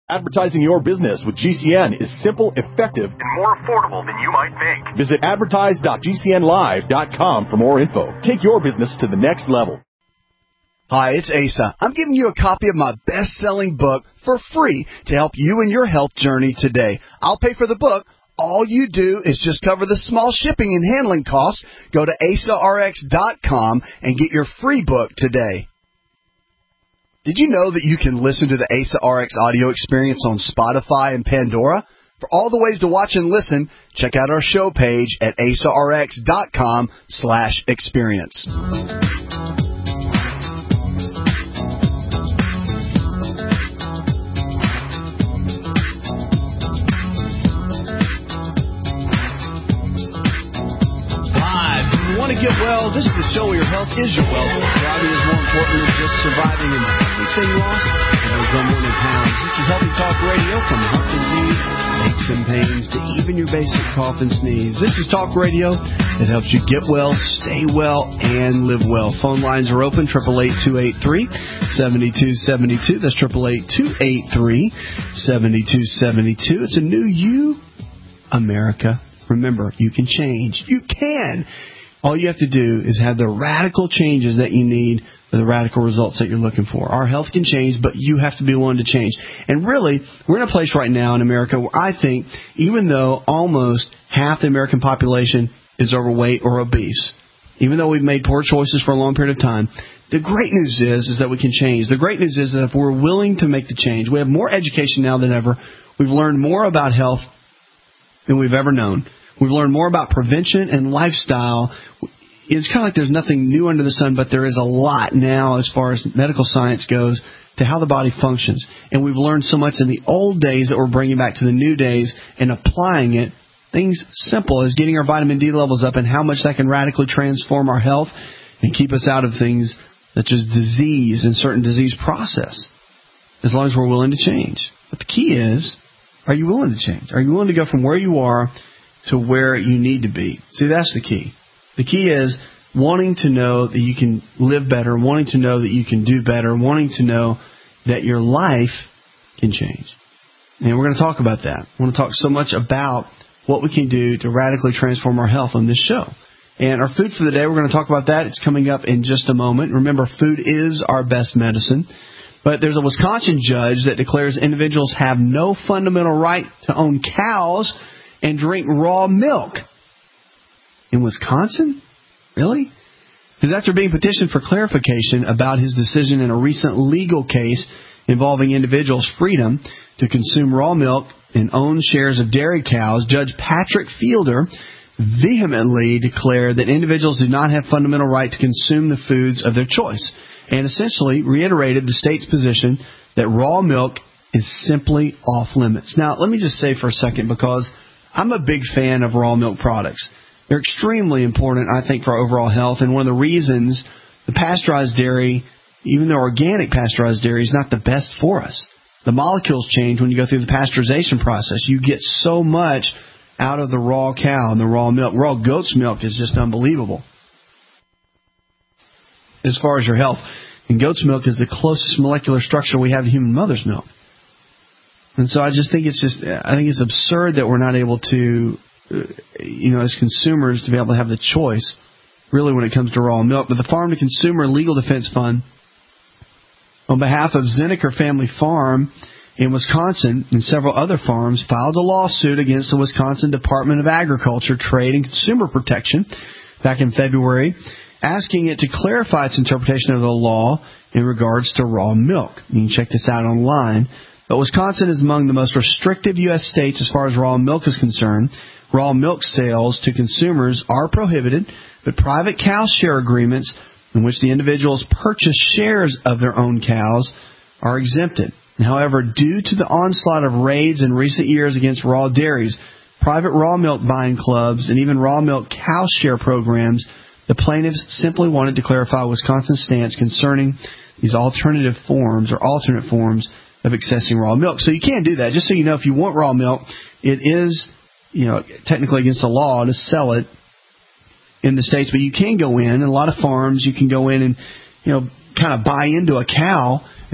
Advertising your business with GCN is simple, effective, and more affordable than you might think. Visit advertise.gcnlive.com for more info. Take your business to the next level. Hi, it's Asa. I'm giving you a copy of my best-selling book for free to help you in your health journey today. I'll pay for the book. All you do is just cover the small shipping and handling costs. Go to asarx.com and get your free book today. Did you know that you can listen to the Asa RX audio experience on Spotify and Pandora? For all the ways to watch and listen, check out our show page at asarx.com/experience. Get well. This is the show where your health is your wealth. Thriving is more important than just surviving, and everything lost and those unwanted pounds. This is Healthy Talk Radio, from heart disease, aches and pains, to even your basic cough and sneeze. This is Talk Radio that helps you get well, stay well, and live well. Phone lines are open, 888-283-7272. That's 888-283-7272. It's a new you, America. Remember, you can change. You can. All you have to do is have the radical changes that you need for the radical results that you're looking for. Our health can change, but you have to be willing to change. And really, we're in a place right now in America where I think, even though almost half the American population is overweight or obese, even though we've made poor choices for a long period of time, the great news is that we can change. The great news is that if we're willing to make the change, we have more education now than ever. We've learned more about health than we've ever known. We've learned more about prevention and lifestyle. It's kind of like there's nothing new under the sun, but there is a lot now as far as medical science goes to how the body functions. And we've learned so much in the old days that we're bringing back to the new days and applying it. Things simple as getting our vitamin D levels up and how much that can radically transform our health and keep us out of things such as disease and certain disease process, as long as we're willing to change. But the key is, are you willing to change? Are you willing to go from where you are to where you need to be? See, that's the key. The key is wanting to know that you can live better, wanting to know that you can do better, wanting to know that your life can change. And we're going to talk about that. We're going to talk so much about what we can do to radically transform our health on this show. And our food for the day, we're going to talk about that. It's coming up in just a moment. Remember, food is our best medicine. But there's a Wisconsin judge that declares individuals have no fundamental right to own cows and drink raw milk. In Wisconsin? Really? Because after being petitioned for clarification about his decision in a recent legal case involving individuals' freedom to consume raw milk and own shares of dairy cows, Judge Patrick Fielder vehemently declared that individuals do not have fundamental right to consume the foods of their choice, and essentially reiterated the state's position that raw milk is simply off limits. Now, let me just say for a second, because I'm a big fan of raw milk products. They're extremely important, I think, for our overall health. And one of the reasons the pasteurized dairy, even the organic pasteurized dairy, is not the best for us. The molecules change when you go through the pasteurization process. You get so much out of the raw cow and the raw milk. Raw goat's milk is just unbelievable as far as your health. And goat's milk is the closest molecular structure we have to human mother's milk. And so I just think it's absurd that we're not able to, as consumers, to be able to have the choice, really, when it comes to raw milk. But the Farm to Consumer Legal Defense Fund, on behalf of Zinnecker Family Farm in Wisconsin and several other farms, filed a lawsuit against the Wisconsin Department of Agriculture, Trade, and Consumer Protection back in February, asking it to clarify its interpretation of the law in regards to raw milk. You can check this out online. But Wisconsin is among the most restrictive U.S. states as far as raw milk is concerned. Raw milk sales to consumers are prohibited, but private cow share agreements in which the individuals purchase shares of their own cows are exempted. However, due to the onslaught of raids in recent years against raw dairies, private raw milk buying clubs, and even raw milk cow share programs, the plaintiffs simply wanted to clarify Wisconsin's stance concerning these alternate forms of accessing raw milk. So you can do that. Just so you know, if you want raw milk, it is, technically against the law to sell it in the states, but you can go in, and a lot of farms, you can go in and, kind of buy into a cow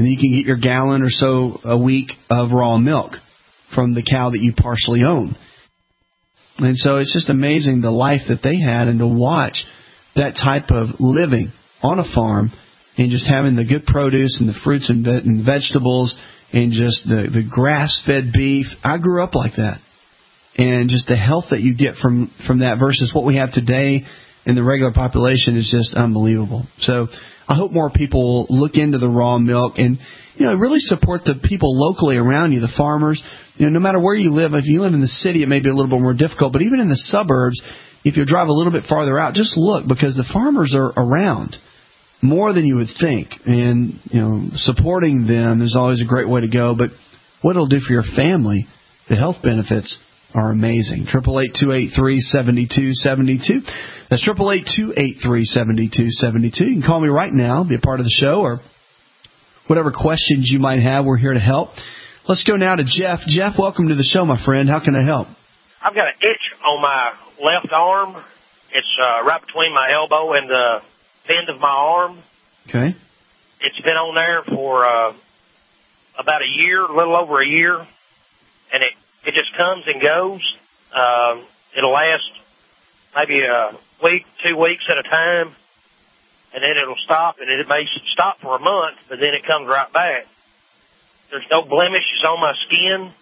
And you can get your gallon or so a week of raw milk from the cow that you partially own. And so it's just amazing the life that they had, and to watch that type of living on a farm and just having the good produce and the fruits and vegetables and just the grass-fed beef. I grew up like that. And just the health that you get from that versus what we have today in the regular population is just unbelievable. So I hope more people will look into the raw milk and, really support the people locally around you, the farmers. No matter where you live, if you live in the city, it may be a little bit more difficult. But even in the suburbs, if you drive a little bit farther out, just look, because the farmers are around more than you would think. And, supporting them is always a great way to go. But what it'll do for your family, the health benefits are amazing. 888-283-7272. That's 888-283-7272. You can call me right now, be a part of the show, or whatever questions you might have. We're here to help. Let's go now to Jeff. Jeff, welcome to the show, my friend. How can I help? I've got an itch on my left arm. It's right between my elbow and the bend of my arm. Okay. It's been on there for about a year, a little over a year, and it just comes and goes. It'll last maybe a week, 2 weeks at a time, and then it'll stop, and it may stop for a month, but then it comes right back. There's no blemishes on my skin.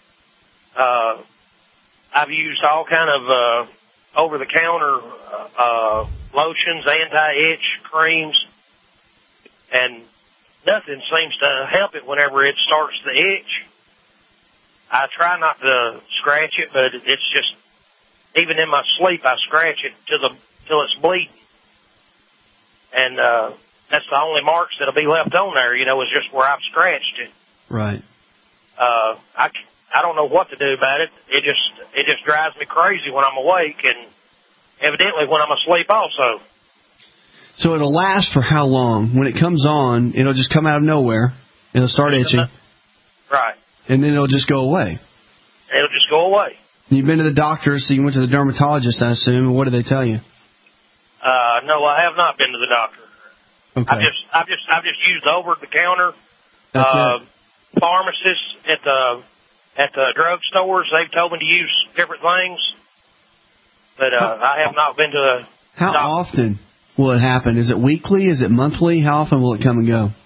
I've used all kind of over-the-counter lotions, anti-itch creams, and nothing seems to help it whenever it starts to itch. I try not to scratch it, but it's just, even in my sleep, I scratch it till it's bleeding. And that's the only marks that'll be left on there, is just where I've scratched it. Right. I don't know what to do about it. It just drives me crazy when I'm awake, and evidently when I'm asleep also. So it'll last for how long? When it comes on, it'll just come out of nowhere. It'll start itching. Right. And then it'll just go away. It'll just go away. You've been to the doctor, so you went to the dermatologist, I assume. And what did they tell you? No, I have not been to the doctor. Okay. I've just used over-the-counter. Pharmacists at the drug stores, they've told me to use different things, but I have not been to the How doctor. often will it happen? Is it weekly? Is it monthly? How often will it come and go?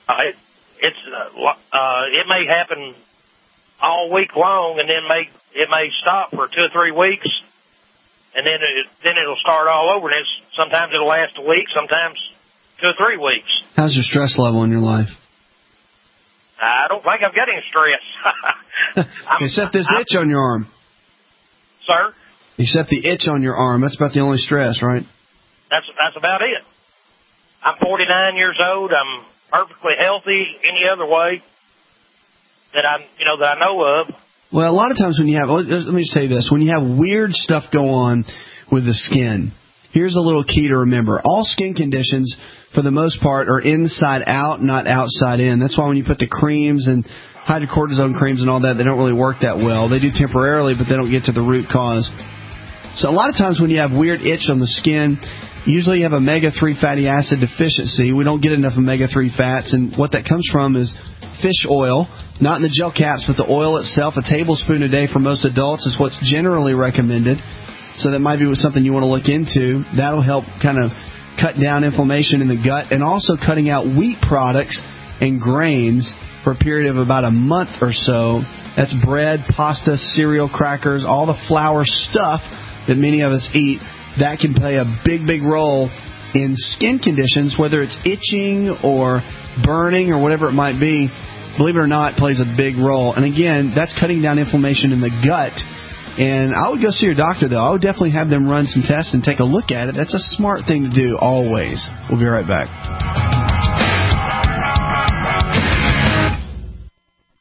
It may happen all week long, and then it may stop for 2 or 3 weeks, and then it'll start all over. And sometimes it'll last a week, sometimes 2 or 3 weeks. How's your stress level in your life? I don't think I've got any stress. Except this itch on your arm. Sir? Except the itch on your arm. That's about the only stress, right? That's about it. I'm 49 years old. I'm perfectly healthy any other way that I know of. Well, a lot of times when you have, let me just say this, when you have weird stuff go on with the skin, here's a little key to remember. All skin conditions, for the most part, are inside out, not outside in. That's why when you put the creams and hydrocortisone creams and all that, they don't really work that well. They do temporarily, but they don't get to the root cause. So a lot of times when you have weird itch on the skin, usually you have omega-3 fatty acid deficiency. We don't get enough omega-3 fats, and what that comes from is fish oil, not in the gel caps, but the oil itself. A tablespoon a day for most adults is what's generally recommended. So that might be something you want to look into. That'll help kind of cut down inflammation in the gut, and also cutting out wheat products and grains for a period of about a month or so. That's bread, pasta, cereal, crackers, all the flour stuff that many of us eat. That can play a big, big role in skin conditions, whether it's itching or burning or whatever it might be. Believe it or not, it plays a big role. And again, that's cutting down inflammation in the gut. And I would go see your doctor, though. I would definitely have them run some tests and take a look at it. That's a smart thing to do always. We'll be right back.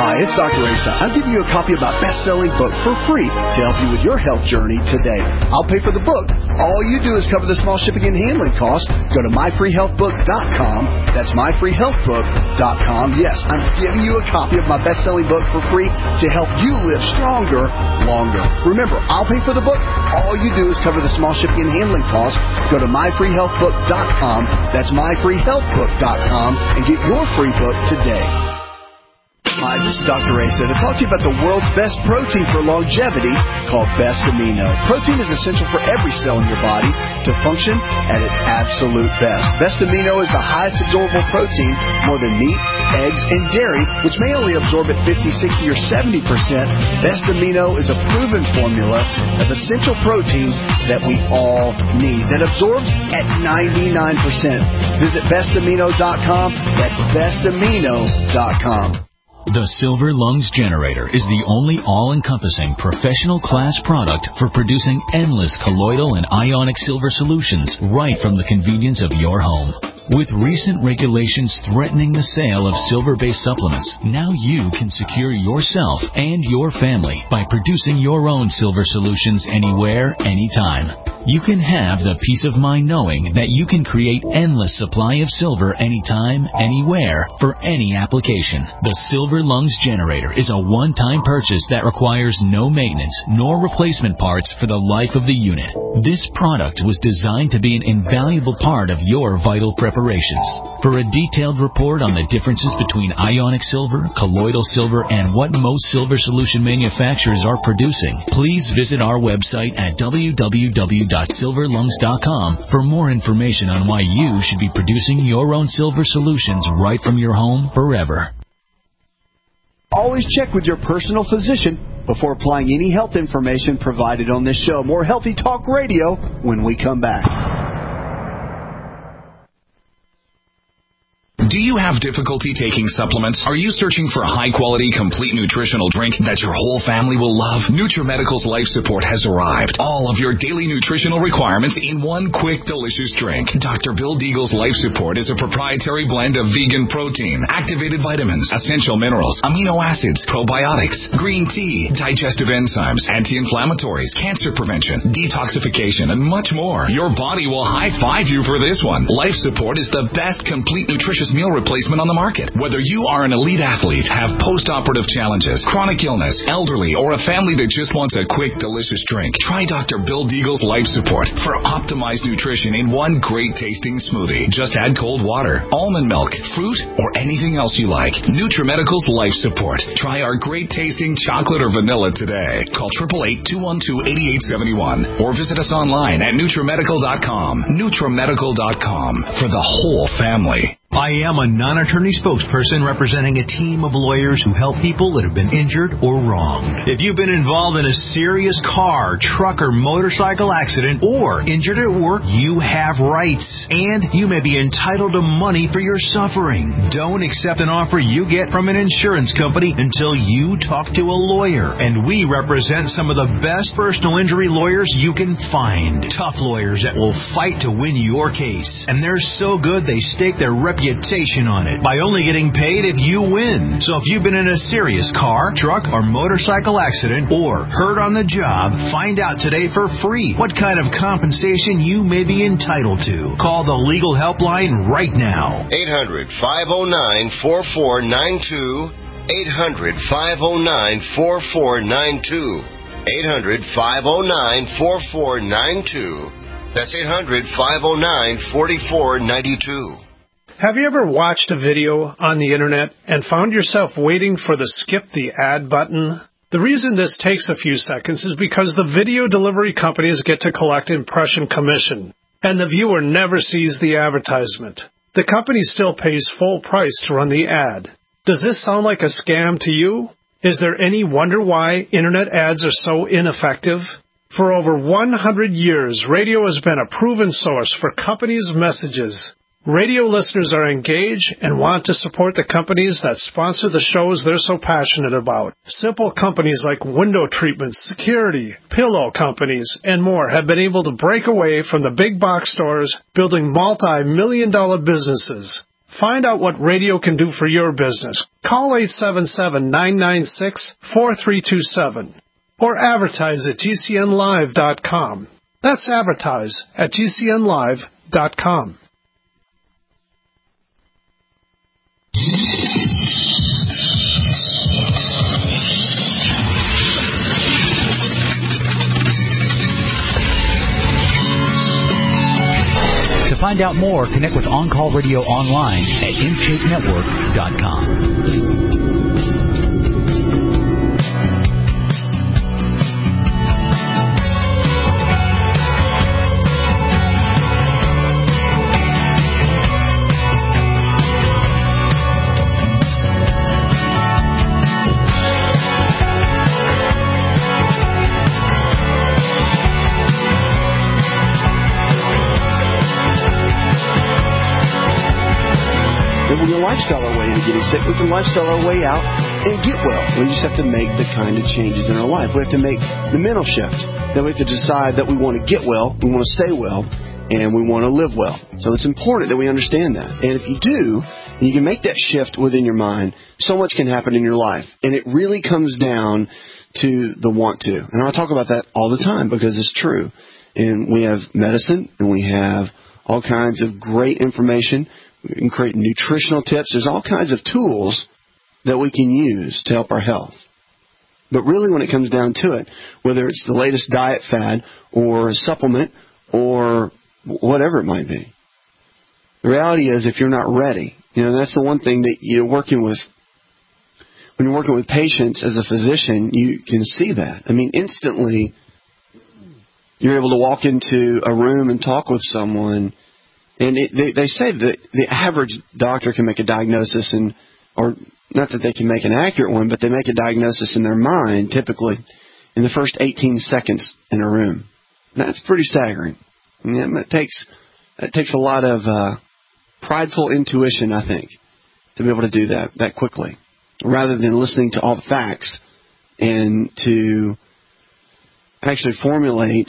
Hi, it's Dr. Asa. I'm giving you a copy of my best-selling book for free to help you with your health journey today. I'll pay for the book. All you do is cover the small shipping and handling costs. Go to myfreehealthbook.com. That's myfreehealthbook.com. Yes, I'm giving you a copy of my best-selling book for free to help you live stronger, longer. Remember, I'll pay for the book. All you do is cover the small shipping and handling costs. Go to myfreehealthbook.com. That's myfreehealthbook.com and get your free book today. Hi, this is Dr. Asa to talk to you about the world's best protein for longevity called Best Amino. Protein is essential for every cell in your body to function at its absolute best. Best Amino is the highest absorbable protein, more than meat, eggs, and dairy, which may only absorb at 50, 60, or 70%. Best Amino is a proven formula of essential proteins that we all need that absorbs at 99%. Visit bestamino.com. That's bestamino.com. The Silver Lungs Generator is the only all-encompassing professional class product for producing endless colloidal and ionic silver solutions right from the convenience of your home. With recent regulations threatening the sale of silver-based supplements, now you can secure yourself and your family by producing your own silver solutions anywhere, anytime. You can have the peace of mind knowing that you can create endless supply of silver anytime, anywhere, for any application. The Silver Lungs Generator is a one-time purchase that requires no maintenance nor replacement parts for the life of the unit. This product was designed to be an invaluable part of your vital preparations. For a detailed report on the differences between ionic silver, colloidal silver, and what most silver solution manufacturers are producing, please visit our website at www.silverlungs.com for more information on why you should be producing your own silver solutions right from your home forever. Always check with your personal physician before applying any health information provided on this show. More Healthy Talk Radio when we come back. Do you have difficulty taking supplements? Are you searching for a high-quality, complete nutritional drink that your whole family will love? NutriMedical's Life Support has arrived. All of your daily nutritional requirements in one quick, delicious drink. Dr. Bill Deagle's Life Support is a proprietary blend of vegan protein, activated vitamins, essential minerals, amino acids, probiotics, green tea, digestive enzymes, anti-inflammatories, cancer prevention, detoxification, and much more. Your body will high-five you for this one. Life Support is the best complete nutritious meal replacement on the market. Whether you are an elite athlete, have post-operative challenges, chronic illness, elderly, or a family that just wants a quick, delicious drink, try Dr. Bill Deagle's Life Support for optimized nutrition in one great-tasting smoothie. Just add cold water, almond milk, fruit, or anything else you like. NutriMedical's Life Support. Try our great-tasting chocolate or vanilla today. Call 888-212-8871 or visit us online at NutriMedical.com. NutriMedical.com for the whole family. I am a non-attorney spokesperson representing a team of lawyers who help people that have been injured or wronged. If you've been involved in a serious car, truck, or motorcycle accident or injured at work, you have rights, and you may be entitled to money for your suffering. Don't accept an offer you get from an insurance company until you talk to a lawyer, and we represent some of the best personal injury lawyers you can find. Tough lawyers that will fight to win your case, and they're so good they stake their reputation on it by only getting paid if you win. So if you've been in a serious car, truck, or motorcycle accident or hurt on the job, find out today for free what kind of compensation you may be entitled to. Call the legal helpline right now. 800-509-4492. 800-509-4492. 800-509-4492. That's 800-509-4492. Have you ever watched a video on the internet and found yourself waiting for the skip the ad button? The reason this takes a few seconds is because the video delivery companies get to collect impression commission, and the viewer never sees the advertisement. The company still pays full price to run the ad. Does this sound like a scam to you? Is there any wonder why internet ads are so ineffective? For over 100 years, radio has been a proven source for companies' messages. Radio listeners are engaged and want to support the companies that sponsor the shows they're so passionate about. Simple companies like window treatments, security, pillow companies, and more have been able to break away from the big box stores, building multi-million-dollar businesses. Find out what radio can do for your business. Call 877-996-4327 or advertise at GCNlive.com. That's advertise at GCNlive.com. To find out more, connect with On Call Radio online at InShapeNetwork.com. Lifestyle our way into getting sick. We can lifestyle our way out and get well. We just have to make the kind of changes in our life. We have to make the mental shift. Then we have to decide that we want to get well, we want to stay well, and we want to live well. So it's important that we understand that. And if you do, and you can make that shift within your mind, so much can happen in your life. And it really comes down to the want to. And I talk about that all the time because it's true. And we have medicine, and we have all kinds of great information. We can create nutritional tips. There's all kinds of tools that we can use to help our health. But really, when it comes down to it, whether it's the latest diet fad or a supplement or whatever it might be, the reality is if you're not ready, that's the one thing that when you're working with patients as a physician, you can see that. I mean, instantly, you're able to walk into a room and talk with someone. And they say that the average doctor can make a diagnosis, or not that they can make an accurate one, but they make a diagnosis in their mind, typically, in the first 18 seconds in a room. That's pretty staggering. It takes a lot of prideful intuition, I think, to be able to do that quickly, rather than listening to all the facts and to actually formulate,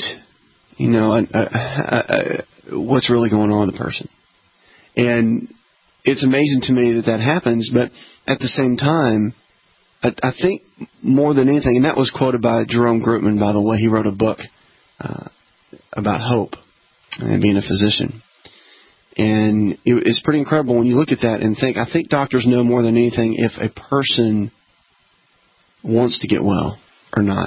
what's really going on with the person. And it's amazing to me that happens, but at the same time, I think more than anything, and that was quoted by Jerome Grootman, by the way. He wrote a book about hope and being a physician. And it's pretty incredible when you look at that and think, I think doctors know more than anything if a person wants to get well or not.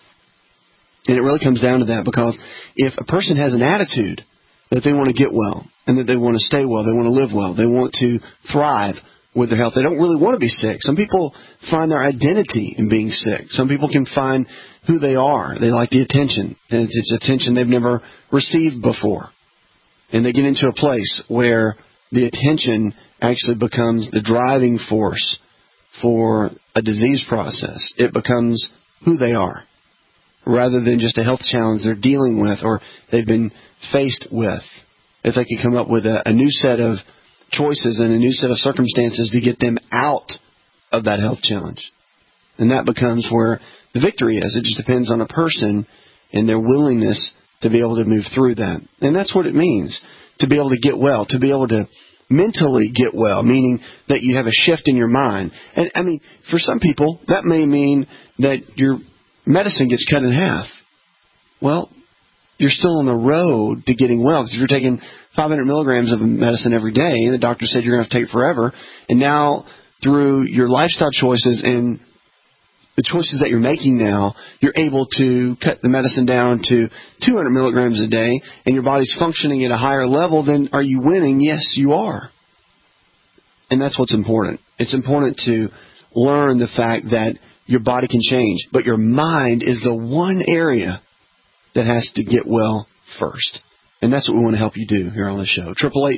And it really comes down to that, because if a person has an attitude that they want to get well and that they want to stay well, they want to live well, they want to thrive with their health, they don't really want to be sick. Some people find their identity in being sick. Some people can find who they are. They like the attention. And it's attention they've never received before. And they get into a place where the attention actually becomes the driving force for a disease process. It becomes who they are, rather than just a health challenge they're dealing with or they've been faced with. If they can come up with a new set of choices and a new set of circumstances to get them out of that health challenge. And that becomes where the victory is. It just depends on a person and their willingness to be able to move through that. And that's what it means, to be able to get well, to be able to mentally get well, meaning that you have a shift in your mind. And, I mean, for some people, that may mean that your medicine gets cut in half. Well, you're still on the road to getting well. Because if you're taking 500 milligrams of medicine every day, and the doctor said you're going to have to take it forever, and now through your lifestyle choices and the choices that you're making now, you're able to cut the medicine down to 200 milligrams a day, and your body's functioning at a higher level, then are you winning? Yes, you are. And that's what's important. It's important to learn the fact that your body can change, but your mind is the one area that has to get well first. And that's what we want to help you do here on the show.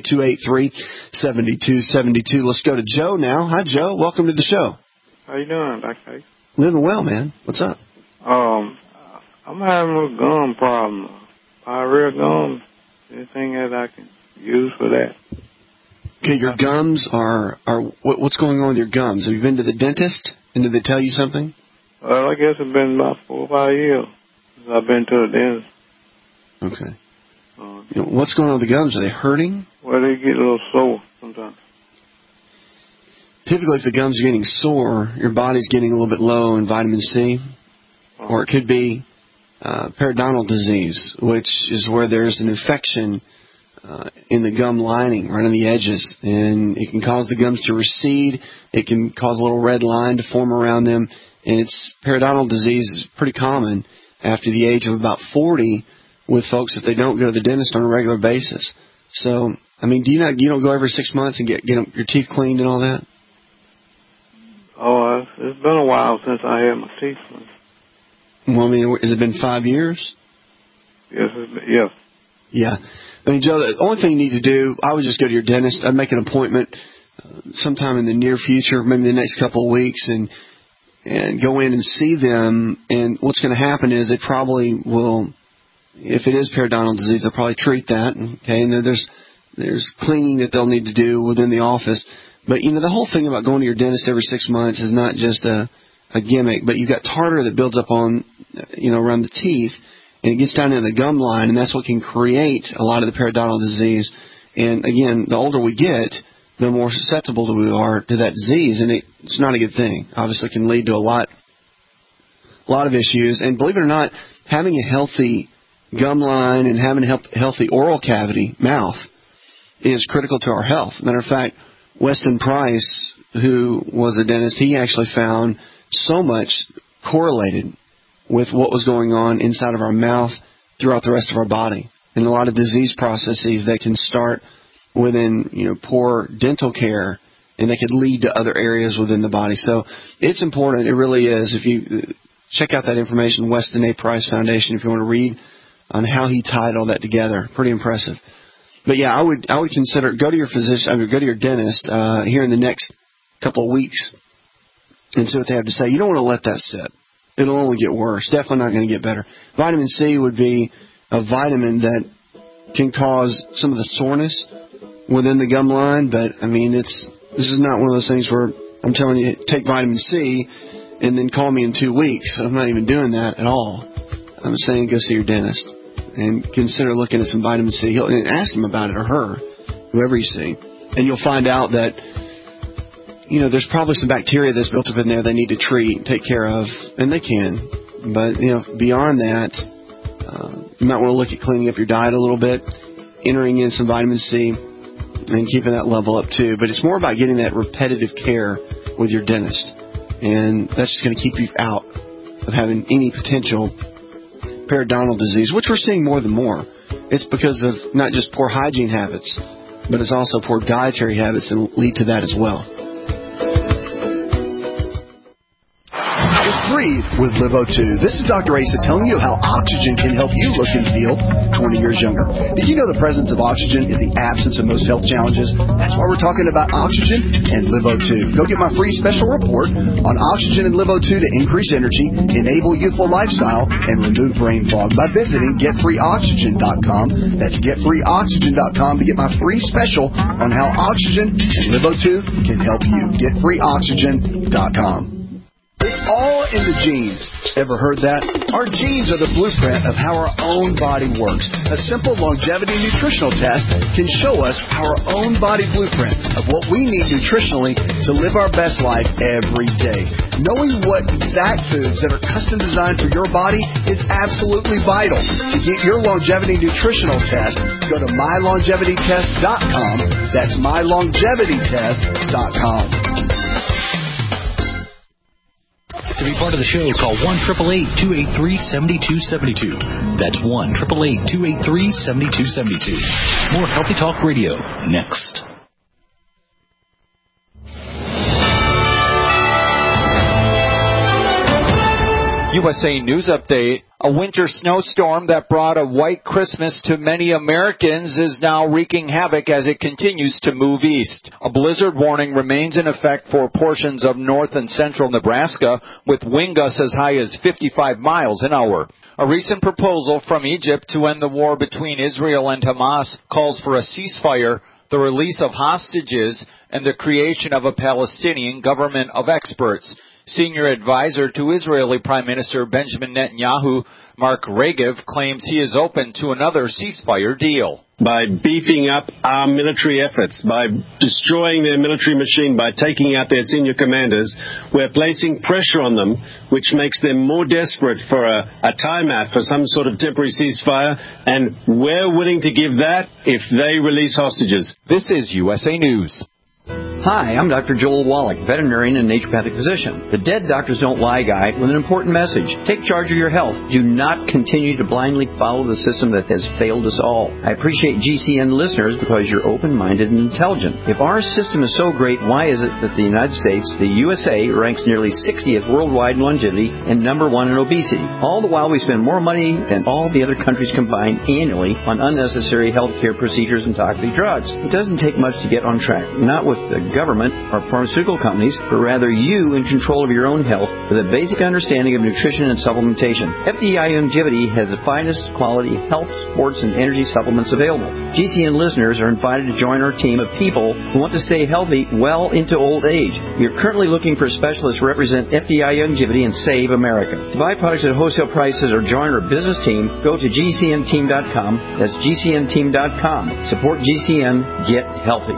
888-283-7272. Let's go to Joe now. Hi, Joe. Welcome to the show. How you doing, Dr. H? Living well, man. What's up? I'm having a gum problem. Pyrrhea gums. Anything that I can use for that? Okay, your gums are what's going on with your gums? Have you been to the dentist, and did they tell you something? Well, I guess it's been about 4 or 5 years since I've been to the dentist. Okay. What's going on with the gums? Are they hurting? Well, they get a little sore sometimes. typically if the gums are getting sore, your body's getting a little bit low in vitamin C, or it could be periodontal disease, which is where there's an infection in the gum lining, right on the edges, and it can cause the gums to recede. It can cause a little red line to form around them, and periodontal disease is pretty common after the age of about 40 with folks if they don't go to the dentist on a regular basis. So, I mean, you don't go every 6 months and get your teeth cleaned and all that? Oh, it's been a while since I had my teeth cleaned. Well, I mean, has it been 5 years? Yes, yes. Yeah. I mean, Joe, the only thing you need to do, I would just go to your dentist. I'd make an appointment sometime in the near future, maybe the next couple of weeks, and go in and see them. And what's going to happen is they probably will, if it is periodontal disease, they'll probably treat that. Okay, and there's cleaning that they'll need to do within the office. But, the whole thing about going to your dentist every 6 months is not just a gimmick, but you've got tartar that builds up on, around the teeth, and it gets down into the gum line, and that's what can create a lot of the periodontal disease. And, again, the older we get, the more susceptible we are to that disease, and it's not a good thing. Obviously, it can lead to a lot of issues. And believe it or not, having a healthy gum line and having a healthy oral cavity, mouth, is critical to our health. Matter of fact, Weston Price, who was a dentist, he actually found so much correlated with what was going on inside of our mouth throughout the rest of our body. And a lot of disease processes that can start within, poor dental care, and they could lead to other areas within the body. So it's important. It really is. If you check out that information, Weston A. Price Foundation, if you want to read on how he tied all that together. Pretty impressive. But yeah, I would consider, go to your physician, go to your dentist here in the next couple of weeks and see what they have to say. You don't want to let that sit. It'll only get worse. Definitely not going to get better. Vitamin C would be a vitamin that can cause some of the soreness within the gum line, but I mean, this is not one of those things where I'm telling you, take vitamin C and then call me in 2 weeks. I'm not even doing that at all. I'm saying go see your dentist and consider looking at some vitamin C. And ask him about it, or her, whoever you see. And you'll find out that, there's probably some bacteria that's built up in there they need to treat, take care of, and they can. But, beyond that, you might want to look at cleaning up your diet a little bit, entering in some vitamin C, and keeping that level up too. But it's more about getting that repetitive care with your dentist. And that's just going to keep you out of having any potential periodontal disease, which we're seeing more than more. It's because of not just poor hygiene habits, but it's also poor dietary habits that lead to that as well. Breathe with LiveO2. This is Dr. Asa telling you how oxygen can help you look and feel 20 years younger. Did you know the presence of oxygen is the absence of most health challenges? That's why we're talking about oxygen and LiveO2. Go get my free special report on oxygen and LiveO2 to increase energy, enable youthful lifestyle, and remove brain fog by visiting GetFreeOxygen.com. That's GetFreeOxygen.com to get my free special on how oxygen and LiveO2 can help you. GetFreeOxygen.com. It's all in the genes. Ever heard that? Our genes are the blueprint of how our own body works. A simple longevity nutritional test can show us our own body blueprint of what we need nutritionally to live our best life every day. Knowing what exact foods that are custom designed for your body is absolutely vital. To get your longevity nutritional test, go to mylongevitytest.com. That's mylongevitytest.com. To be part of the show, call 1-888-283-7272. That's 1-888-283-7272. More Healthy Talk Radio next. USA News Update. A winter snowstorm that brought a white Christmas to many Americans is now wreaking havoc as it continues to move east. A blizzard warning remains in effect for portions of north and central Nebraska, with wind gusts as high as 55 miles an hour. A recent proposal from Egypt to end the war between Israel and Hamas calls for a ceasefire, the release of hostages, and the creation of a Palestinian government of experts. Senior advisor to Israeli Prime Minister Benjamin Netanyahu, Mark Regev, claims he is open to another ceasefire deal. by beefing up our military efforts, by destroying their military machine, by taking out their senior commanders. We're placing pressure on them, which makes them more desperate for a timeout, for some sort of temporary ceasefire, and we're willing to give that if they release hostages. This is USA News. Hi, I'm Dr. Joel Wallach, veterinarian and naturopathic physician. The Dead Doctors Don't Lie guy with an important message. Take charge of your health. Do not continue to blindly follow the system that has failed us all. I appreciate GCN listeners because you're open-minded and intelligent. If our system is so great, why is it that the United States, the USA, ranks nearly 60th worldwide in longevity and number 1 in obesity? All the while we spend more money than all the other countries combined annually on unnecessary healthcare procedures and toxic drugs. It doesn't take much to get on track. Not with the government or pharmaceutical companies, but rather you in control of your own health with a basic understanding of nutrition and supplementation. FDI Longevity has the finest quality health, sports, and energy supplements available. GCN listeners are invited to join our team of people who want to stay healthy well into old age. We are currently looking for specialists to represent FDI Longevity and Save America. To buy products at wholesale prices or join our business team, go to GCNteam.com. That's GCNteam.com. Support GCN. Get healthy.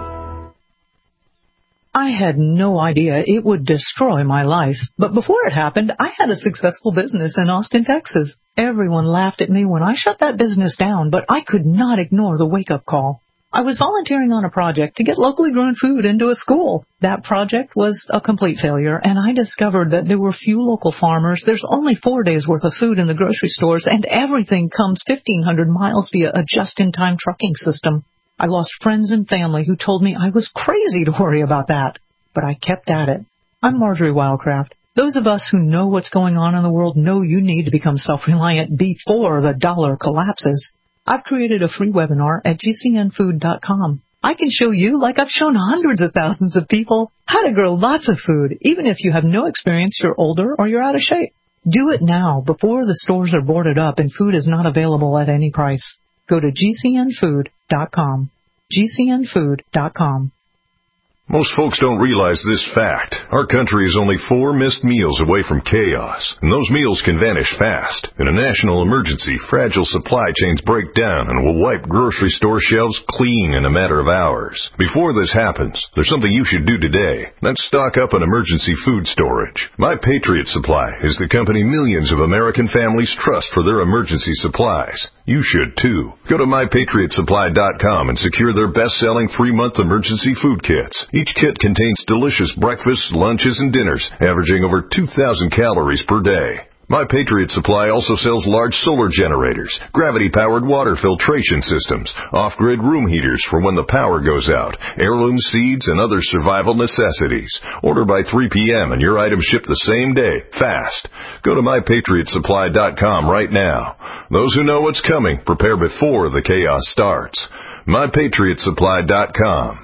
I had no idea it would destroy my life. But before it happened, I had a successful business in Austin, Texas. Everyone laughed at me when I shut that business down, but I could not ignore the wake-up call. I was volunteering on a project to get locally grown food into a school. That project was a complete failure, and I discovered that there were few local farmers. There's only 4 days' worth of food in the grocery stores, and everything comes 1,500 miles via a just-in-time trucking system. I lost friends and family who told me I was crazy to worry about that. But I kept at it. I'm Marjorie Wildcraft. Those of us who know what's going on in the world know you need to become self-reliant before the dollar collapses. I've created a free webinar at GCNfood.com. I can show you, like I've shown hundreds of thousands of people, how to grow lots of food, even if you have no experience, you're older, or you're out of shape. Do it now, before the stores are boarded up and food is not available at any price. Go to GCNfood.com. GCNfood.com. Most folks don't realize this fact. Our country is only 4 missed meals away from chaos, and those meals can vanish fast. In a national emergency, fragile supply chains break down and will wipe grocery store shelves clean in a matter of hours. Before this happens, there's something you should do today. That's stock up on emergency food storage. My Patriot Supply is the company millions of American families trust for their emergency supplies. You should, too. Go to MyPatriotSupply.com and secure their best-selling 3-month emergency food kits. Each kit contains delicious breakfasts, lunches, and dinners, averaging over 2,000 calories per day. My Patriot Supply also sells large solar generators, gravity-powered water filtration systems, off-grid room heaters for when the power goes out, heirloom seeds, and other survival necessities. Order by 3 p.m. and your items ship the same day, fast. Go to MyPatriotSupply.com right now. Those who know what's coming prepare before the chaos starts. MyPatriotSupply.com.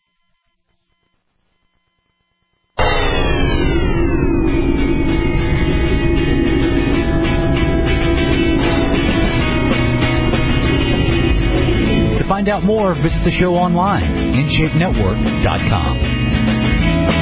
To find out more, visit the show online, InShapeNetwork.com.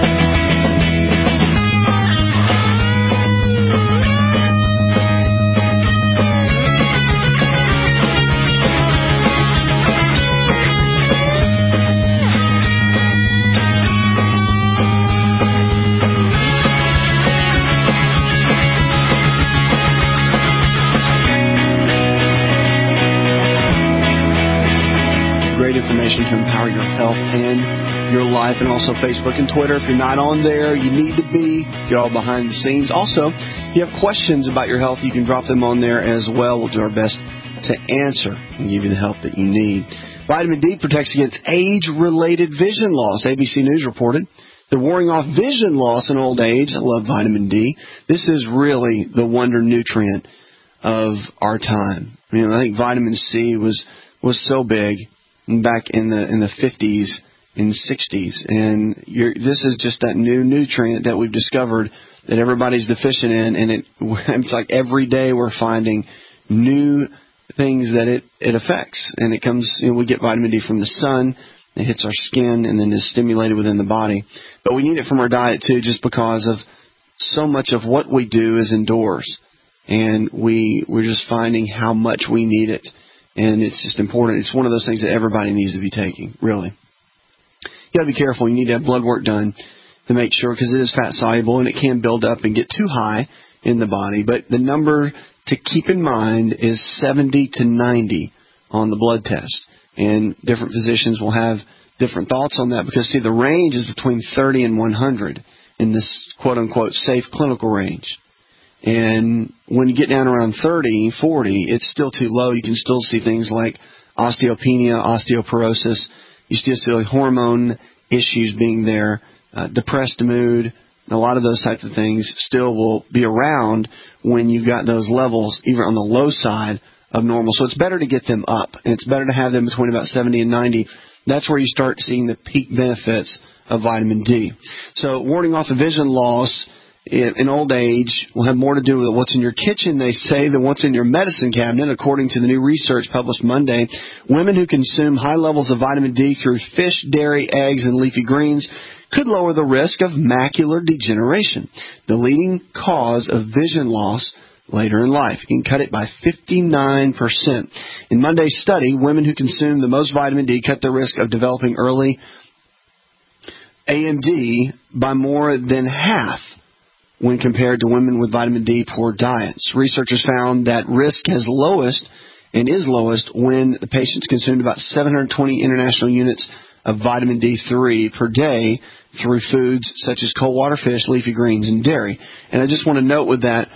Information to empower your health and your life, and also Facebook and Twitter. If you're not on there, you need to be. Get all behind the scenes. Also, if you have questions about your health, you can drop them on there as well. We'll do our best to answer and give you the help that you need. Vitamin D protects against age-related vision loss. ABC News reported they're warning off vision loss in old age. I love vitamin D. This is really the wonder nutrient of our time. I think vitamin C was so big back in the 50s and 60s, and this is just that new nutrient that we've discovered that everybody's deficient in, and it's like every day we're finding new things that it affects, and it comes. We get vitamin D from the sun, it hits our skin, and then is stimulated within the body. But we need it from our diet too, just because of so much of what we do is indoors, and we're just finding how much we need it And it's just important. It's one of those things that everybody needs to be taking, really. You got to be careful. You need to have blood work done to make sure, because it is fat soluble and it can build up and get too high in the body. But the number to keep in mind is 70 to 90 on the blood test. And different physicians will have different thoughts on that because, see, the range is between 30 and 100 in this quote-unquote safe clinical range. And when you get down around 30, 40, it's still too low. You can still see things like osteopenia, osteoporosis. You still see hormone issues being there, depressed mood. A lot of those types of things still will be around when you've got those levels, even on the low side of normal. So it's better to get them up, and it's better to have them between about 70 and 90. That's where you start seeing the peak benefits of vitamin D. So warding off the vision loss in old age will have more to do with what's in your kitchen, they say, than what's in your medicine cabinet. According to the new research published Monday, women who consume high levels of vitamin D through fish, dairy, eggs, and leafy greens could lower the risk of macular degeneration, the leading cause of vision loss later in life. You can cut it by 59%. In Monday's study, women who consume the most vitamin D cut their risk of developing early AMD by more than half when compared to women with vitamin D poor diets. Researchers found that risk is lowest when the patients consumed about 720 international units of vitamin D3 per day through foods such as cold water fish, leafy greens, and dairy. And I just want to note with that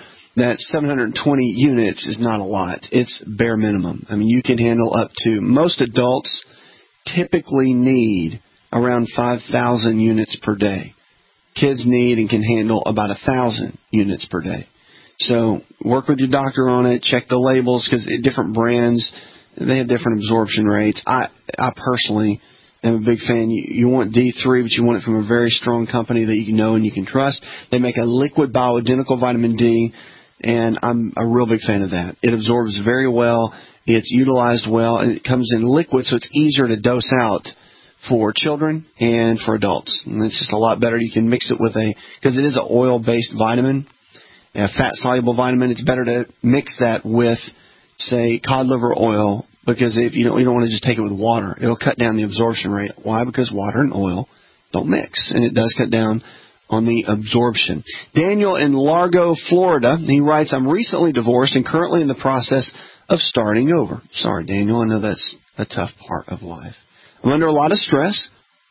720 units is not a lot. It's bare minimum. I mean, you can handle up to, most adults typically need around 5,000 units per day. Kids need and can handle about 1,000 units per day. So work with your doctor on it. Check the labels, because different brands, they have different absorption rates. I personally am a big fan. You want D3, but you want it from a very strong company that you know and you can trust. They make a liquid bioidentical vitamin D, and I'm a real big fan of that. It absorbs very well. It's utilized well, and it comes in liquid, so it's easier to dose out for children and for adults. And it's just a lot better. You can mix it with because it is an oil-based vitamin, a fat-soluble vitamin. It's better to mix that with, say, cod liver oil, because if you don't want to just take it with water. It'll cut down the absorption rate. Why? Because water and oil don't mix, and it does cut down on the absorption. Daniel in Largo, Florida, he writes, I'm recently divorced and currently in the process of starting over. Sorry, Daniel, I know that's a tough part of life. I'm under a lot of stress.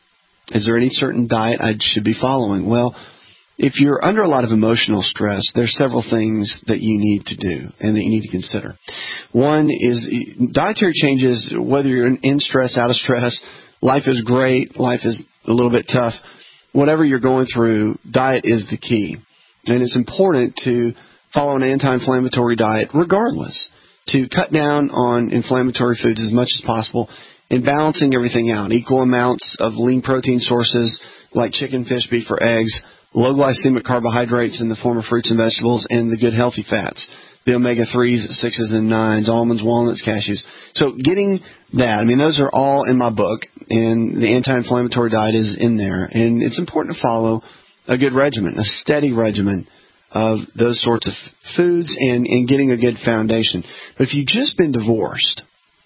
Is there any certain diet I should be following? Well, if you're under a lot of emotional stress, there's several things that you need to do and that you need to consider. One is dietary changes, whether you're in stress, out of stress, life is great, life is a little bit tough. Whatever you're going through, diet is the key. And it's important to follow an anti-inflammatory diet regardless, to cut down on inflammatory foods as much as possible, and balancing everything out. Equal amounts of lean protein sources like chicken, fish, beef, or eggs, low glycemic carbohydrates in the form of fruits and vegetables, and the good healthy fats, the omega-3s, 6s, and 9s, almonds, walnuts, cashews. So getting that, I mean, those are all in my book, and the anti-inflammatory diet is in there. And it's important to follow a good regimen, a steady regimen of those sorts of foods and getting a good foundation. But if you've just been divorced,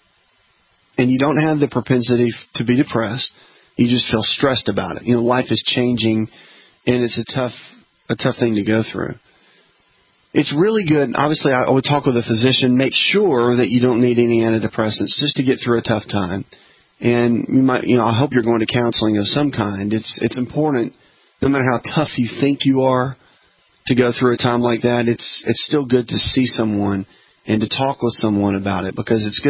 and you don't have the propensity to be depressed, you just feel stressed about it. You know, life is changing, and it's a tough thing to go through. It's really good. Obviously, I would talk with a physician. Make sure that you don't need any antidepressants just to get through a tough time. And you might, I hope you're going to counseling of some kind. It's important, no matter how tough you think you are, to go through a time like that. It's still good to see someone and to talk with someone about it, because it's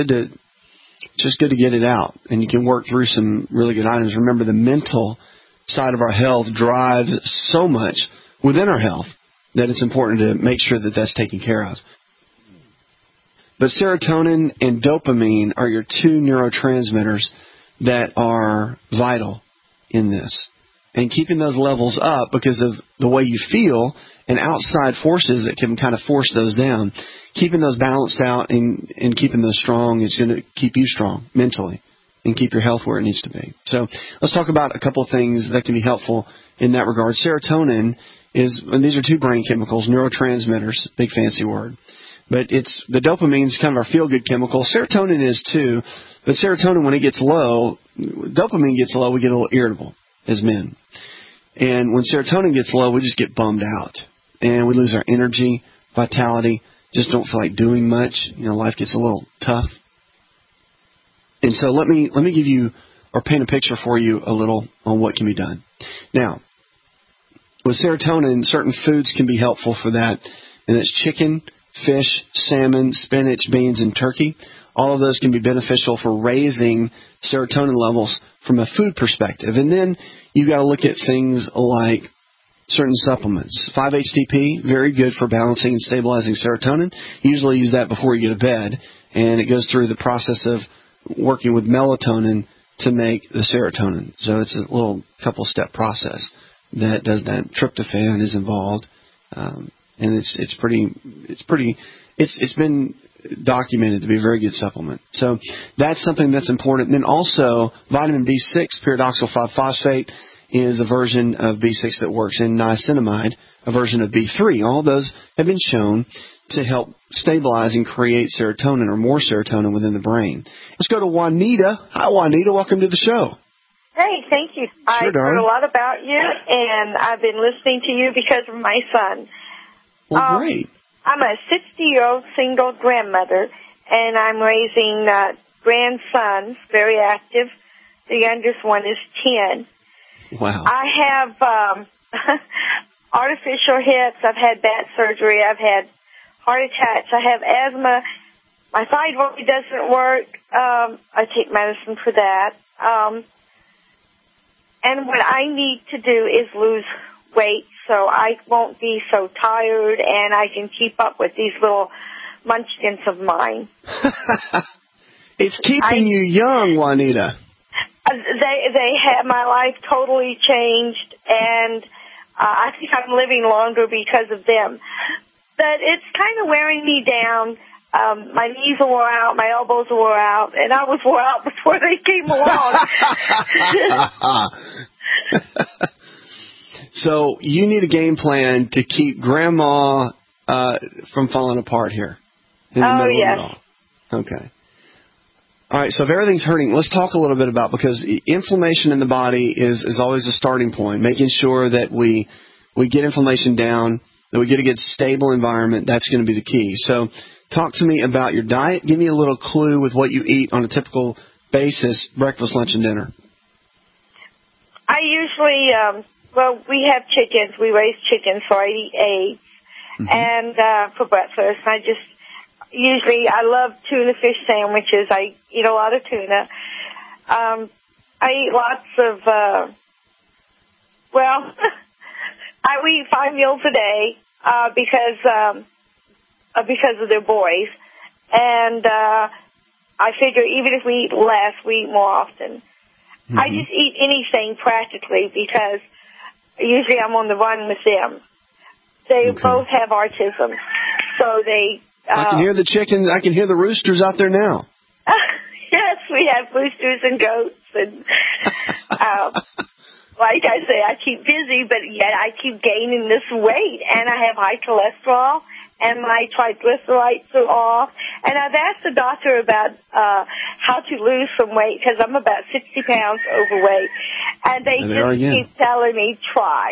just good to get it out, and you can work through some really good items. Remember, the mental side of our health drives so much within our health that it's important to make sure that that's taken care of. But serotonin and dopamine are your two neurotransmitters that are vital in this. And keeping those levels up because of the way you feel and outside forces that can kind of force those down, keeping those balanced out and keeping those strong is going to keep you strong mentally and keep your health where it needs to be. So let's talk about a couple of things that can be helpful in that regard. Serotonin and these are two brain chemicals, neurotransmitters, big fancy word. But the dopamine is kind of our feel-good chemical. Serotonin is too, but serotonin, when it gets low, dopamine gets low, we get a little irritable as men. And when serotonin gets low, we just get bummed out. And we lose our energy, vitality, just don't feel like doing much. Life gets a little tough. And so let me give you, or paint a picture for you a little on what can be done. Now, with serotonin, certain foods can be helpful for that, and it's chicken, fish, salmon, spinach, beans, and turkey. All of those can be beneficial for raising serotonin levels from a food perspective. And then you got to look at things like certain supplements. 5-HTP, very good for balancing and stabilizing serotonin. You usually use that before you go to bed, and it goes through the process of working with melatonin to make the serotonin. So it's a little couple-step process that does that. Tryptophan is involved, and it's been documented to be a very good supplement. So that's something that's important. And then also vitamin B6, pyridoxal 5-phosphate, is a version of B6 that works, and niacinamide, a version of B3. All those have been shown to help stabilize and create serotonin, or more serotonin within the brain. Let's go to Juanita. Hi, Juanita. Welcome to the show. Hey, thank you. Sure, I've heard a lot about you, and I've been listening to you because of my son. Well, great. I'm a 60-year-old single grandmother, and I'm raising grandsons, very active. The youngest one is 10. Wow. I have artificial hips. I've had back surgery. I've had heart attacks. I have asthma. My thyroid doesn't work. I take medicine for that. And what I need to do is lose weight so I won't be so tired and I can keep up with these little munchkins of mine. It's keeping you young, Juanita. They have my life totally changed, and I think I'm living longer because of them. But it's kind of wearing me down. My knees are wore out, my elbows are wore out, and I was wore out before they came along. So you need a game plan to keep Grandma from falling apart here. Oh, yes. Okay. All right, so if everything's hurting, let's talk a little bit about, because inflammation in the body is always a starting point, making sure that we get inflammation down, that we get a good stable environment. That's going to be the key. So talk to me about your diet. Give me a little clue with what you eat on a typical basis, breakfast, lunch, and dinner. I usually, we have chickens. We raise chickens, so I eat eggs and for breakfast. I love tuna fish sandwiches. I eat a lot of tuna. I eat lots of, I eat 5 meals a day because of their boys. And I figure even if we eat less, we eat more often. I just eat anything practically because usually I'm on the run with them. They both have autism, so they... I can hear the chickens. I can hear the roosters out there now. Yes, we have roosters and goats, and like I say, I keep busy, but yet I keep gaining this weight, and I have high cholesterol, and my triglycerides are off. And I've asked the doctor about how to lose some weight because I'm about 60 pounds overweight, and they just keep telling me try.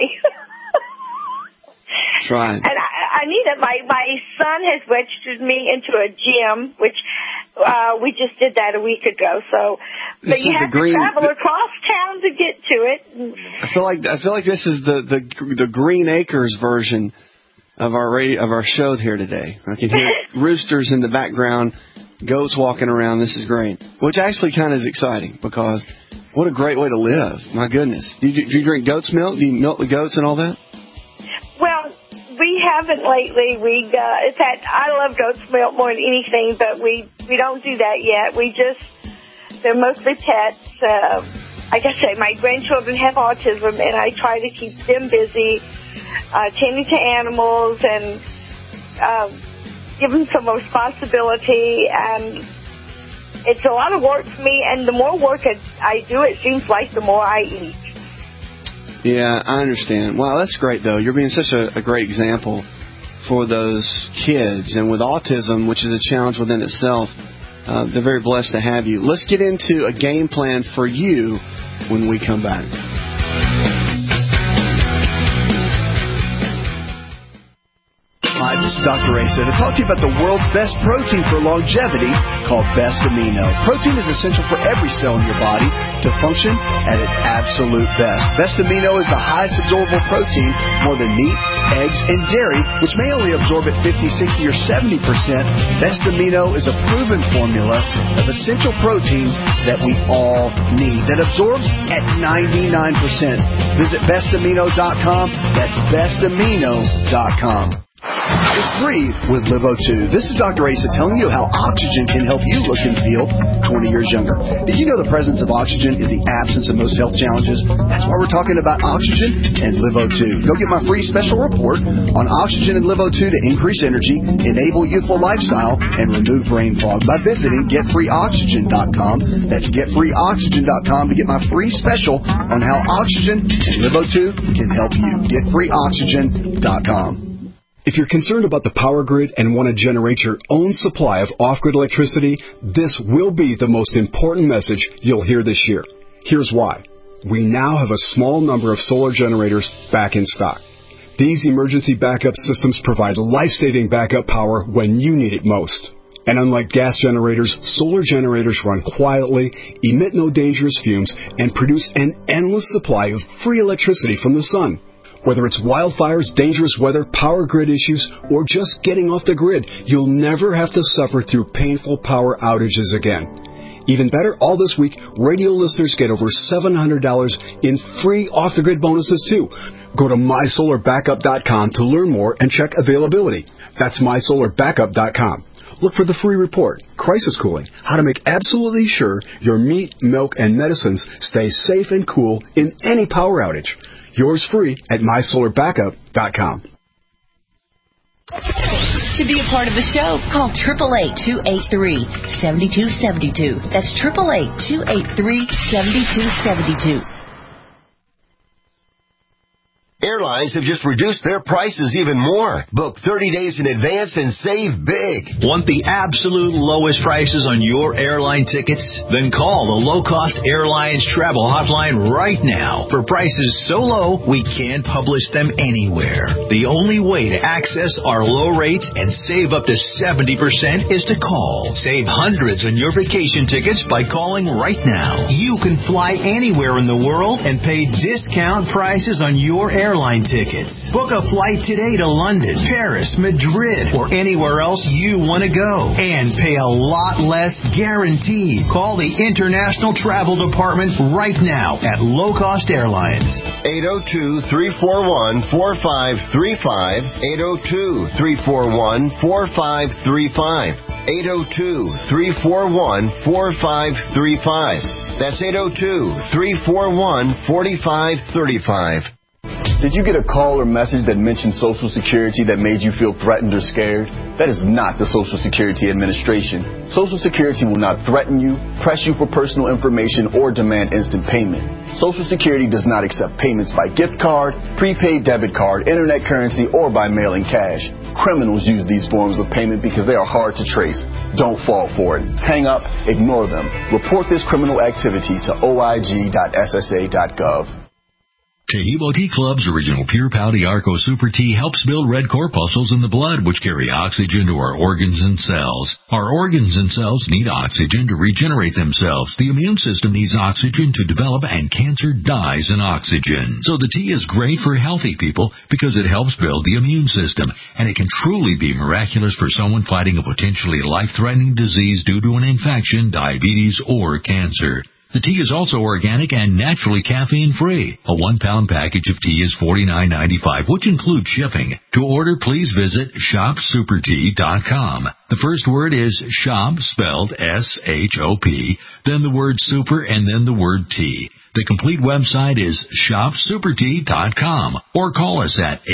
Try. And I need it. My son has registered me into a gym, which we just did that a week ago. So, but you have to travel across town to get to it. I feel like this is the Green Acres version of our show here today. I can hear roosters in the background, goats walking around. This is great, which actually kind of is exciting because what a great way to live. My goodness. Do you drink goat's milk? Do you milk the goats and all that? Well, we haven't lately. In fact, I love goat's milk more than anything, but we don't do that yet. They're mostly pets. Like I say, my grandchildren have autism, and I try to keep them busy, tending to animals and give them some responsibility. And it's a lot of work for me, and the more work I do, it seems like the more I eat. Yeah, I understand. Wow, that's great, though. You're being such a great example for those kids. And with autism, which is a challenge within itself, they're very blessed to have you. Let's get into a game plan for you when we come back. Hi, this is Dr. Asa to talk to you about the world's best protein for longevity called Best Amino. Protein is essential for every cell in your body to function at its absolute best. Best Amino is the highest absorbable protein, more than meat, eggs, and dairy, which may only absorb at 50, 60, or 70%. Best Amino is a proven formula of essential proteins that we all need, that absorbs at 99%. Visit bestamino.com. That's bestamino.com. It's free with Livo2. This is Dr. Asa telling you how oxygen can help you look and feel 20 years younger. Did you know the presence of oxygen is the absence of most health challenges? That's why we're talking about oxygen and Livo2. Go get my free special report on oxygen and Livo2 to increase energy, enable youthful lifestyle, and remove brain fog by visiting getfreeoxygen.com. That's getfreeoxygen.com to get my free special on how oxygen and Livo2 can help you. Getfreeoxygen.com. If you're concerned about the power grid and want to generate your own supply of off-grid electricity, this will be the most important message you'll hear this year. Here's why. We now have a small number of solar generators back in stock. These emergency backup systems provide life-saving backup power when you need it most. And unlike gas generators, solar generators run quietly, emit no dangerous fumes, and produce an endless supply of free electricity from the sun. Whether it's wildfires, dangerous weather, power grid issues, or just getting off the grid, you'll never have to suffer through painful power outages again. Even better, all this week, radio listeners get over $700 in free off-the-grid bonuses, too. Go to mysolarbackup.com to learn more and check availability. That's mysolarbackup.com. Look for the free report, Crisis Cooling, how to make absolutely sure your meat, milk, and medicines stay safe and cool in any power outage. Yours free at mysolarbackup.com. To be a part of the show, call 888-283-7272. That's 888-283-7272. Airlines have just reduced their prices even more. Book 30 days in advance and save big. Want the absolute lowest prices on your airline tickets? Then call the Low Cost Airlines Travel Hotline right now. For prices so low, we can't publish them anywhere. The only way to access our low rates and save up to 70% is to call. Save hundreds on your vacation tickets by calling right now. You can fly anywhere in the world and pay discount prices on your airline tickets. Book a flight today to London, Paris, Madrid, or anywhere else you want to go. And pay a lot less guaranteed. Call the International Travel Department right now at Low Cost Airlines. 802-341-4535. 802-341-4535. 802-341-4535. That's 802-341-4535. Did you get a call or message that mentioned Social Security that made you feel threatened or scared? That is not the Social Security Administration. Social Security will not threaten you, press you for personal information, or demand instant payment. Social Security does not accept payments by gift card, prepaid debit card, internet currency, or by mailing cash. Criminals use these forms of payment because they are hard to trace. Don't fall for it. Hang up, ignore them. Report this criminal activity to oig.ssa.gov. Taheebo Tea Club's original Pure Pau Arco Super Tea helps build red corpuscles in the blood, which carry oxygen to our organs and cells. Our organs and cells need oxygen to regenerate themselves. The immune system needs oxygen to develop, and cancer dies in oxygen. So the tea is great for healthy people because it helps build the immune system, and it can truly be miraculous for someone fighting a potentially life-threatening disease due to an infection, diabetes, or cancer. The tea is also organic and naturally caffeine-free. A 1-pound package of tea is $49.95, which includes shipping. To order, please visit shopsupertea.com. The first word is shop, spelled S-H-O-P, then the word super, and then the word tea. The complete website is shopsupertea.com, or call us at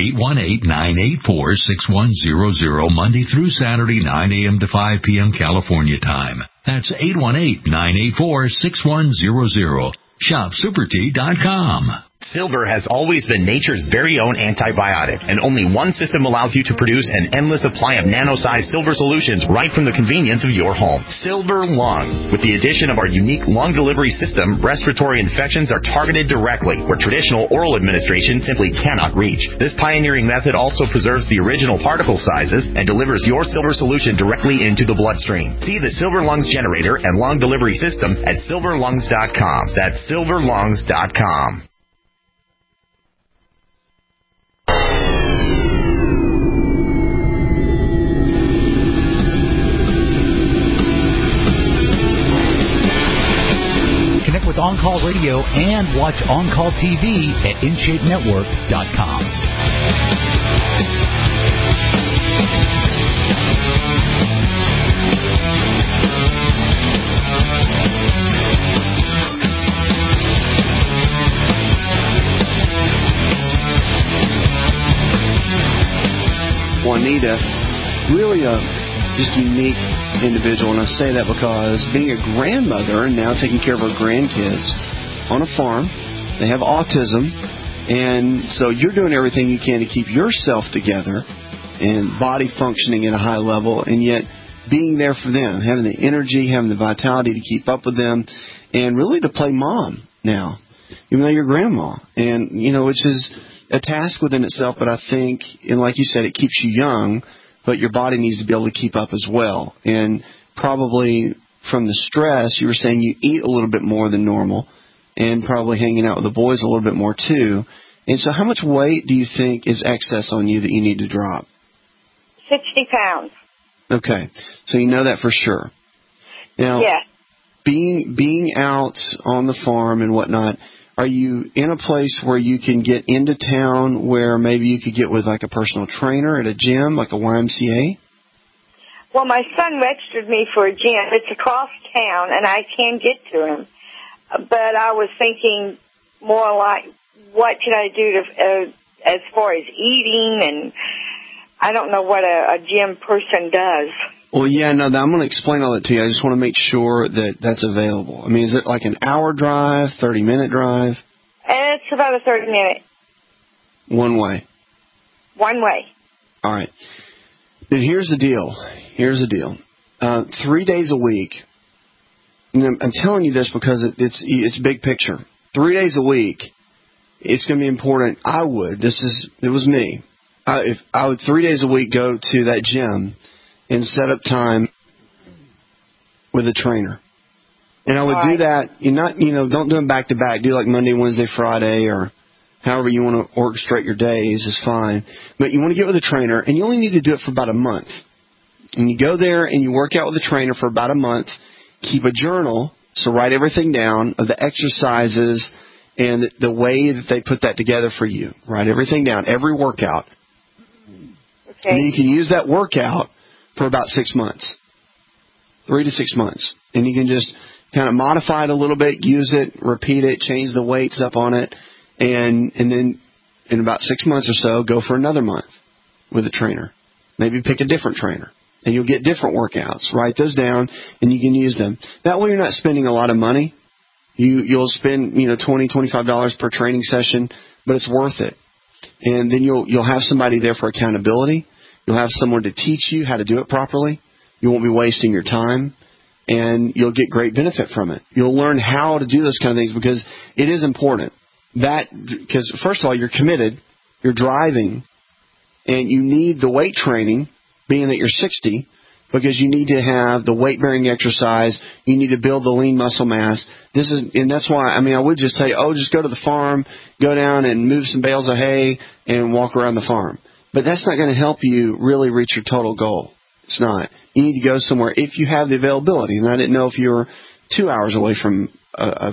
818-984-6100, Monday through Saturday, 9 a.m. to 5 p.m. California time. That's 818-984-6100. shopsupertea.com. Silver has always been nature's very own antibiotic, and only one system allows you to produce an endless supply of nano-sized silver solutions right from the convenience of your home. Silver Lungs. With the addition of our unique lung delivery system, respiratory infections are targeted directly, where traditional oral administration simply cannot reach. This pioneering method also preserves the original particle sizes and delivers your silver solution directly into the bloodstream. See the Silver Lungs generator and lung delivery system at silverlungs.com. That's silverlungs.com. Connect with On Call Radio and watch On Call TV at InShapeNetwork.com. Juanita, really a just unique individual, and I say that because being a grandmother and now taking care of her grandkids on a farm, they have autism, and so you're doing everything you can to keep yourself together and body functioning at a high level, and yet being there for them, having the energy, having the vitality to keep up with them, and really to play mom now, even though you're grandma, and which is a task within itself, but I think, and like you said, it keeps you young, but your body needs to be able to keep up as well. And probably from the stress, you were saying you eat a little bit more than normal and probably hanging out with the boys a little bit more too. And so how much weight do you think is excess on you that you need to drop? 60 pounds. Okay. So you know that for sure. Now, yes. being out on the farm and whatnot, are you in a place where you can get into town where maybe you could get with like a personal trainer at a gym, like a YMCA? Well, my son registered me for a gym. It's across town, and I can get to him. But I was thinking more like, what should I do to, as far as eating, and I don't know what a gym person does. Well, yeah, no, I'm going to explain all that to you. I just want to make sure that that's available. I mean, is it like an hour drive, 30-minute drive? It's about a 30-minute. One way? One way. All right. Then here's the deal. 3 days a week, and I'm telling you this because it's big picture. 3 days a week, it's going to be important. It was me. If I would 3 days a week go to that gym and set up time with a trainer. And I would do that, don't do them back to back. Do like Monday, Wednesday, Friday, or however you want to orchestrate your days is fine. But you want to get with a trainer, and you only need to do it for about a month. And you go there and you work out with a trainer for about a month. Keep a journal, so write everything down of the exercises and the way that they put that together for you. Write everything down, every workout. Okay. And then you can use that workout for about 6 months, 3 to 6 months. And you can just kind of modify it a little bit, use it, repeat it, change the weights up on it, and then in about 6 months or so, go for another month with a trainer. Maybe pick a different trainer, and you'll get different workouts. Write those down, and you can use them. That way you're not spending a lot of money. You'll spend $20, $25 per training session, but it's worth it. And then you'll have somebody there for accountability. You'll have someone to teach you how to do it properly. You won't be wasting your time, and you'll get great benefit from it. You'll learn how to do those kind of things because it is important. Because first of all, you're committed, you're driving, and you need the weight training, being that you're 60, because you need to have the weight-bearing exercise. You need to build the lean muscle mass. And that's why, I would just say, just go to the farm, go down and move some bales of hay and walk around the farm. But that's not going to help you really reach your total goal. It's not. You need to go somewhere if you have the availability. And I didn't know if you were 2 hours away from a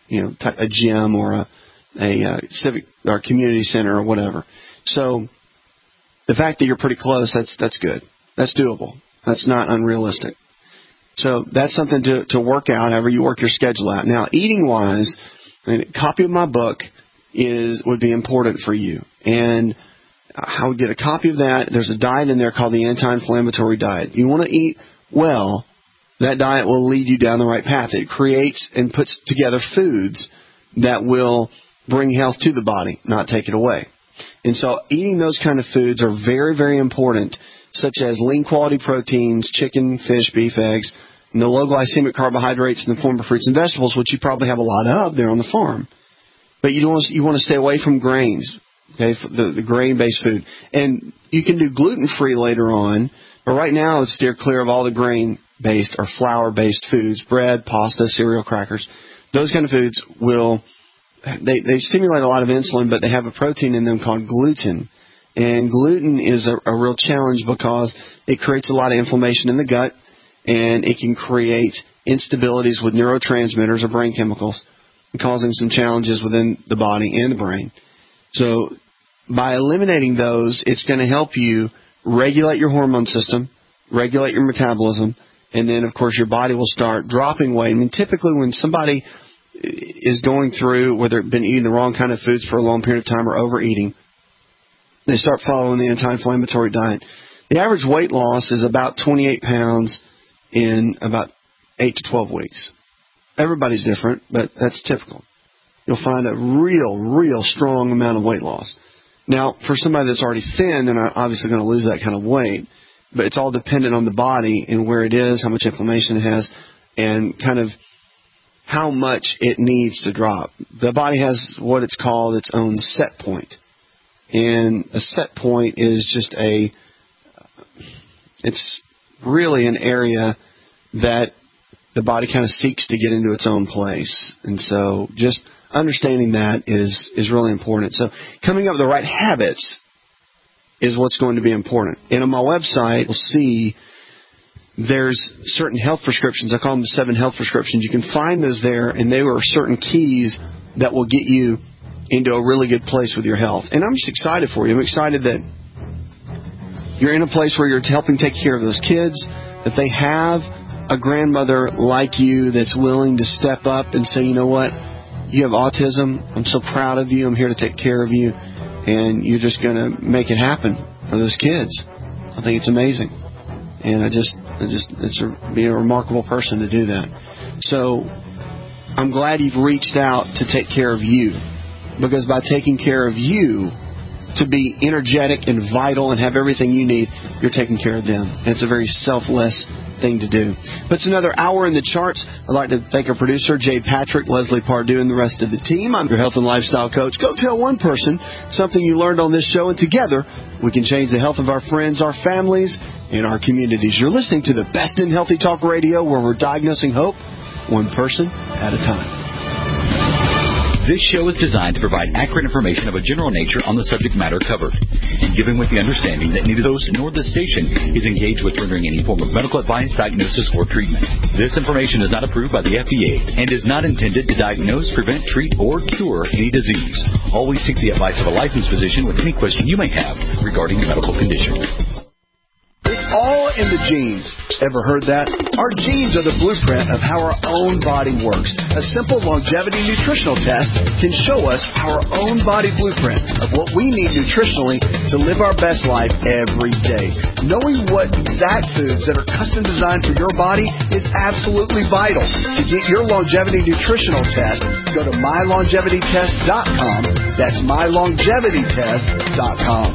gym or a civic or community center or whatever. So the fact that you're pretty close, that's good. That's doable. That's not unrealistic. So that's something to work out however you work your schedule out. Now, eating-wise, a copy of my book would be important for you. And I would get a copy of that. There's a diet in there called the anti-inflammatory diet. You want to eat well, that diet will lead you down the right path. It creates and puts together foods that will bring health to the body, not take it away. And so eating those kind of foods are very, very important, such as lean quality proteins, chicken, fish, beef, eggs, and the low glycemic carbohydrates in the form of fruits and vegetables, which you probably have a lot of there on the farm. But you want to stay away from grains, okay, the grain-based food. And you can do gluten-free later on, but right now let's steer clear of all the grain-based or flour-based foods, bread, pasta, cereal, crackers. Those kind of foods they stimulate a lot of insulin, but they have a protein in them called gluten. And gluten is a real challenge because it creates a lot of inflammation in the gut, and it can create instabilities with neurotransmitters or brain chemicals, causing some challenges within the body and the brain. So by eliminating those, it's going to help you regulate your hormone system, regulate your metabolism, and then, of course, your body will start dropping weight. I mean, typically when somebody is going through, whether they've been eating the wrong kind of foods for a long period of time or overeating, they start following the anti-inflammatory diet. The average weight loss is about 28 pounds in about 8 to 12 weeks. Everybody's different, but that's typical. You'll find a real strong amount of weight loss. Now, for somebody that's already thin, they're not obviously going to lose that kind of weight, but it's all dependent on the body and where it is, how much inflammation it has, and kind of how much it needs to drop. The body has what it's called its own set point. And a set point is just it's really an area that the body kind of seeks to get into its own place. And so just understanding that is really important. So coming up with the right habits is what's going to be important. And on my website, you'll see there's certain health prescriptions. I call them the 7 health prescriptions. You can find those there, and they are certain keys that will get you into a really good place with your health. And I'm just excited for you. I'm excited that you're in a place where you're helping take care of those kids, that they have a grandmother like you that's willing to step up and say, you know what, you have autism. I'm so proud of you. I'm here to take care of you. And you're just going to make it happen for those kids. I think it's amazing. And be a remarkable person to do that. So I'm glad you've reached out to take care of you, because by taking care of you, to be energetic and vital and have everything you need, you're taking care of them. And it's a very selfless thing to do. But it's another hour in the charts. I'd like to thank our producer, Jay Patrick, Leslie Pardue, and the rest of the team. I'm your health and lifestyle coach. Go tell one person something you learned on this show, and together we can change the health of our friends, our families, and our communities. You're listening to the best in healthy talk radio, where we're diagnosing hope one person at a time. This show is designed to provide accurate information of a general nature on the subject matter covered, and given with the understanding that neither the host nor the station is engaged with rendering any form of medical advice, diagnosis, or treatment. This information is not approved by the FDA and is not intended to diagnose, prevent, treat, or cure any disease. Always seek the advice of a licensed physician with any question you may have regarding a medical condition. It's all in the genes. Ever heard that? Our genes are the blueprint of how our own body works. A simple longevity nutritional test can show us our own body blueprint of what we need nutritionally to live our best life every day. Knowing what exact foods that are custom designed for your body is absolutely vital. To get your longevity nutritional test, go to mylongevitytest.com. That's mylongevitytest.com.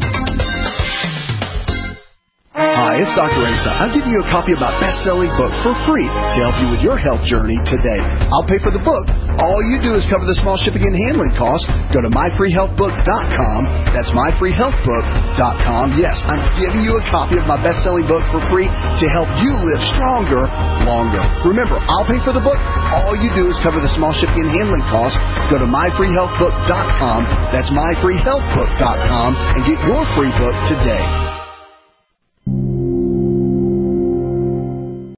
Hi, it's Dr. Asa. I'm giving you a copy of my best-selling book for free to help you with your health journey today. I'll pay for the book. All you do is cover the small shipping and handling costs. Go to myfreehealthbook.com. That's myfreehealthbook.com. Yes, I'm giving you a copy of my best-selling book for free to help you live stronger, longer. Remember, I'll pay for the book. All you do is cover the small shipping and handling costs. Go to myfreehealthbook.com. That's myfreehealthbook.com and get your free book today.